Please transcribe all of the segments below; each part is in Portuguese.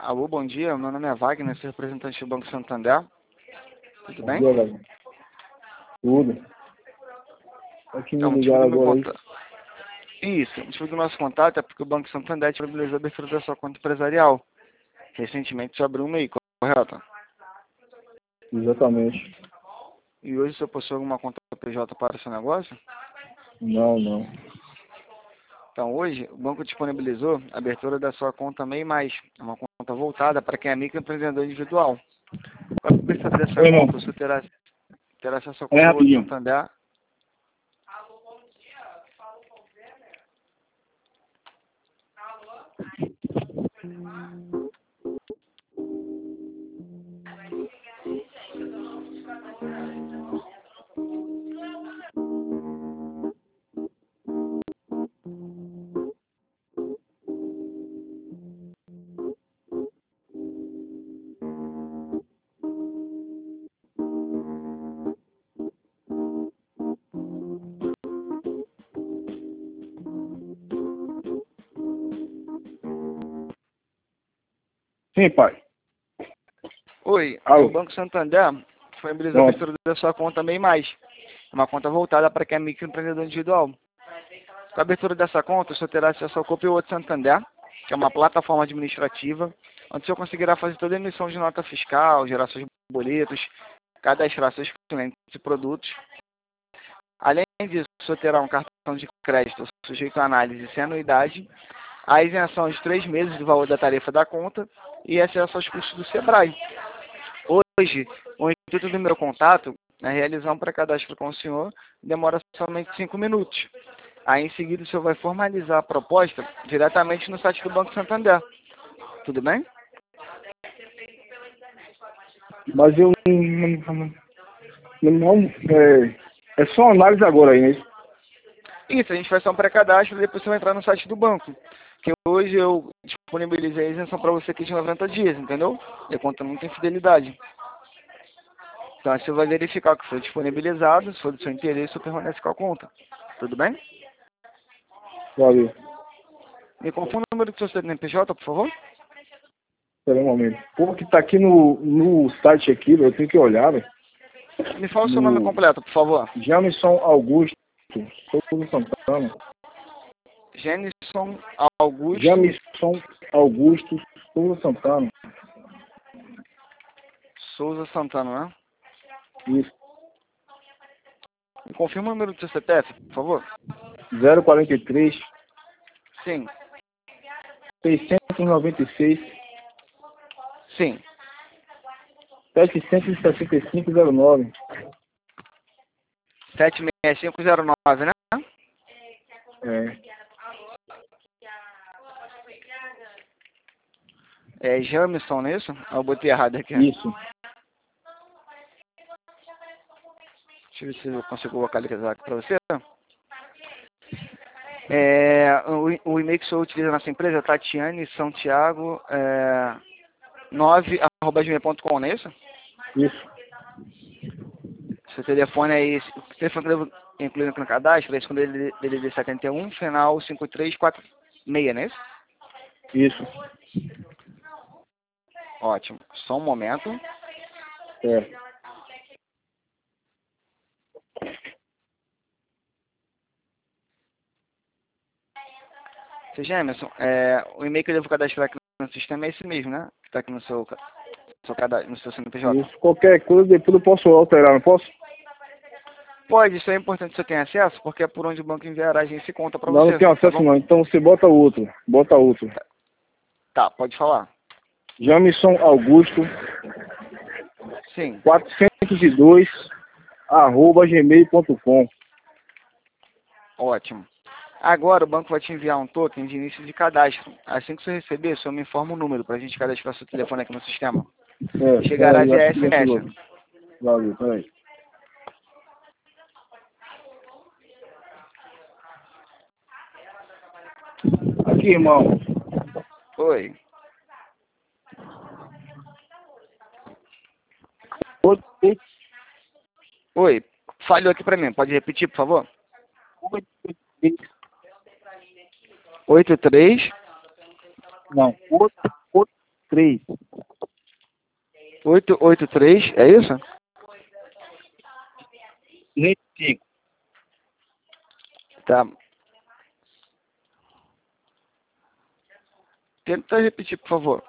Alô, bom dia. Meu nome é Wagner, sou representante do Banco Santander. Tudo bem? Bom dia, Wagner. Tudo. Aqui me Então, o motivo ligaram do meu agora aí. contato... Isso, o motivo do nosso contato é porque o Banco Santander disponibilizou a abertura da sua conta empresarial. Recentemente você abriu um MEI, correto? Exatamente. E hoje você possui alguma conta PJ para o seu negócio? Não. Então, hoje, o banco disponibilizou a abertura da sua conta MEI+, uma conta voltada para quem é microempreendedor individual. Com a abertura dessa Oi, irmão. conta, você terá acesso à conta do Rapidinho. Santander. Sim, pai. Oi, o Alô. Banco Santander disponibilizou a Pronto. abertura da sua conta MEI+, uma conta voltada para quem é microempreendedor individual. Com a abertura dessa conta, o senhor terá acesso ao Copilot Santander, que é uma plataforma administrativa, onde o senhor conseguirá fazer toda a emissão de nota fiscal, gerar seus boletos, cadastrar seus clientes e produtos. Além disso, o senhor terá um cartão de crédito sujeito à análise sem anuidade, a isenção de 3 meses do valor da tarifa da conta e acesso aos custos do Sebrae. Hoje, o intuito do meu contato é realizar um pré-cadastro com o senhor, demora somente 5 minutos. Aí, em seguida, o senhor vai formalizar a proposta diretamente no site do Banco Santander. Tudo bem? Mas eu não é só análise agora aí, né? Isso, a gente faz só um pré-cadastro e depois você vai entrar no site do banco. Que hoje eu disponibilizei a isenção para você aqui de 90 dias, entendeu? E a conta não tem fidelidade. Então, aí você vai verificar o que foi disponibilizado, se for do seu interesse, você permanece com a conta. Tudo bem? Valeu. Me confirma o número do seu CNPJ, por favor? Espera um momento. Pô, que tá aqui no site aqui, eu tenho que olhar, velho. Me fala o seu nome completo, por favor. Jamison Augusto Souza Santana. Genison Augusto Jamison Augusto Souza Santana. Souza Santana, né? Isso. Me confirma o número do seu CPF, por favor? 043 Sim. 696 Sim. 76509. 76509, né? É. É Jamison, não é isso? Eu botei errado aqui. Isso. Deixa eu ver se eu consigo localizar aqui para você. O e-mail que o senhor utiliza na nossa empresa é Tatiane Santiago 9@gmail.com, não é isso? Isso. Seu telefone é esse. O telefone que eu devo incluir aqui no cadastro é esse com DDD 71, final 5346, não é isso? Isso. Ótimo. Só um momento. É. Seu Gemerson, o e-mail que eu devo cadastrar aqui no sistema é esse mesmo, né? Que está aqui no seu cadastro, no seu CNPJ. Isso. Qualquer coisa depois eu posso alterar, não posso? Pode, isso é importante que você tenha acesso, porque é por onde o banco enviará a agência e conta para Não, você. não tenho acesso Tá bom? não. Então você bota outro. Bota outro. Tá, pode falar. Jamison Augusto Sim. 402 @gmail.com. Ótimo. Agora o banco vai te enviar um token de início de cadastro. Assim que você receber, só me informa o número para a gente cadastrar seu telefone aqui no sistema. Chegará Peraí, via acho que já chegou. SMS. Valeu, peraí. Aqui, irmão. Oi. Oito, Oi. Falhou aqui para mim. Pode repetir, por favor? 83. não. 8, 3. 883, é isso? 205. Tá. Tenta repetir, por favor.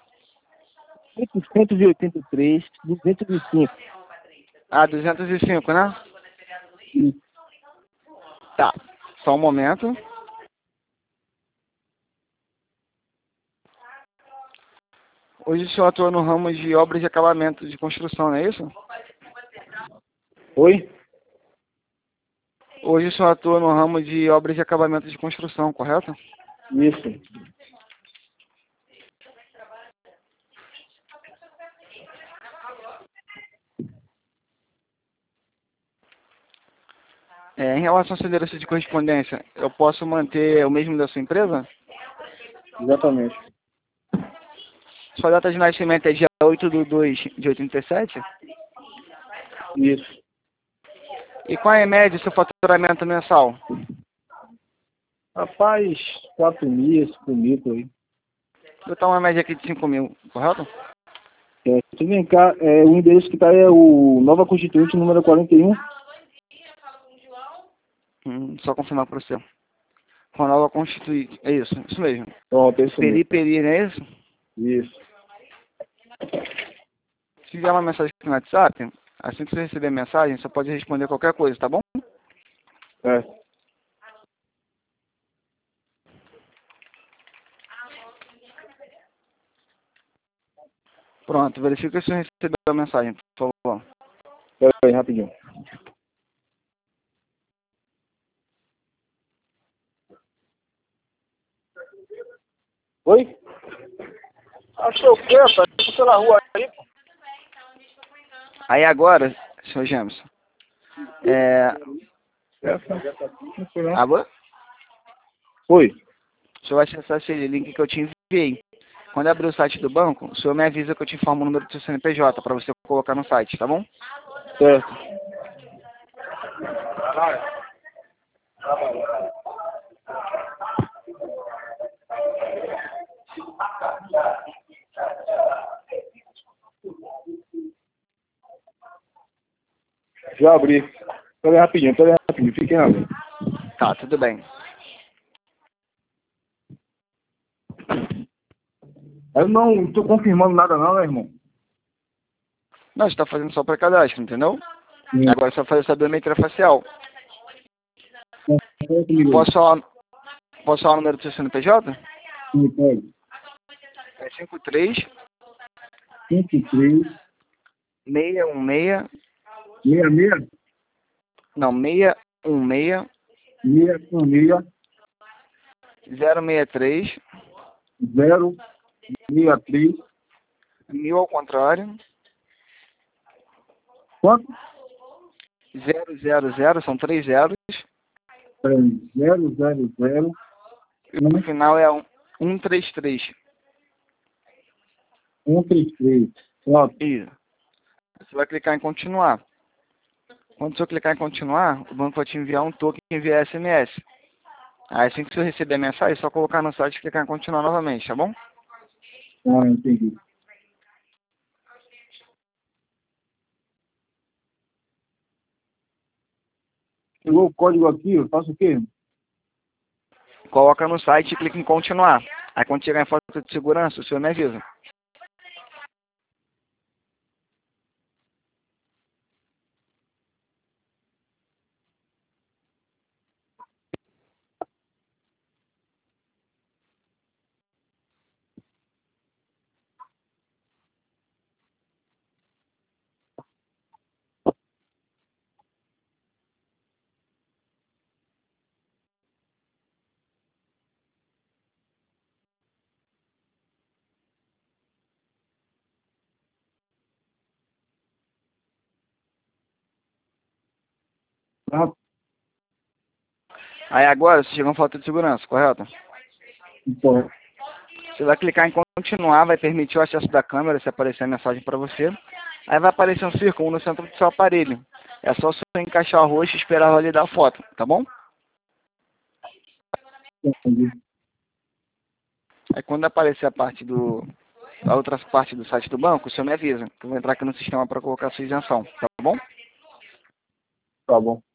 883, 205. Ah, 205, né? Isso. Tá. Só um momento. Hoje o senhor atua no ramo de obras de acabamento de construção, não é isso? Oi? Hoje o senhor atua no ramo de obras de acabamento de construção, correto? Isso. Em relação ao seu endereço de correspondência, eu posso manter o mesmo da sua empresa? Exatamente. Sua data de nascimento é dia 8/2 de 87? Isso. E qual é a média do seu faturamento mensal? Rapaz, 4 mil, 5 mil por aí. Vou botar uma média aqui de 5 mil, correto? Se vem cá, o endereço que tá é o Nova Constituinte, número 41. Só confirmar para você. Ronaldo Constituinte, é isso mesmo. Pronto, é isso mesmo. Peri, não é isso? Isso. Se vier uma mensagem aqui no WhatsApp, assim que você receber a mensagem, você pode responder qualquer coisa, tá bom? É. Pronto, verifica se você recebeu a mensagem, por favor. Pera aí, rapidinho. Oi? Achou o quê, rapaz? Passou na rua aí, pô. Aí agora, senhor Jameson, Não foi não. alô? Oi. O senhor vai acessar esse link que eu te enviei. Quando abrir o site do banco, o senhor me avisa que eu te informo o número do seu CNPJ para você colocar no site, tá bom? Certo. Já abri. Pera aí rapidinho. Fiquem na linha. Tá, tudo bem. Eu não tô confirmando nada não, né, irmão? Não, você está fazendo só pré-cadastro, entendeu? Agora é só fazer essa biometria facial. Posso falar o número do seu CNPJ? Sim, pode. É 53 53 616 66 não, 616 616 063 063 1000 ao contrário. quanto? 000, são 3 zeros. 000 E no final é 133. 133. Pronto. Isso. Você vai clicar em continuar. Quando você clicar em continuar, o banco vai te enviar um token via SMS. Aí assim que você receber a mensagem, é só colocar no site e clicar em continuar novamente, tá bom? Ah, entendi. Chegou o código aqui, eu faço o quê? Coloca no site e clica em continuar. Aí quando chegar em foto de segurança, o senhor me avisa. Ah, Aí agora, você chegou em foto de segurança, correto? então, Você vai clicar em continuar, vai permitir o acesso da câmera, se aparecer a mensagem para você. Aí vai aparecer um círculo no centro do seu aparelho. É só você encaixar o rosto e esperar validar a foto, tá bom? entendi. Aí quando aparecer a parte a outra parte do site do banco, o senhor me avisa, que eu vou entrar aqui no sistema para colocar a sua isenção, tá bom? Tá bom.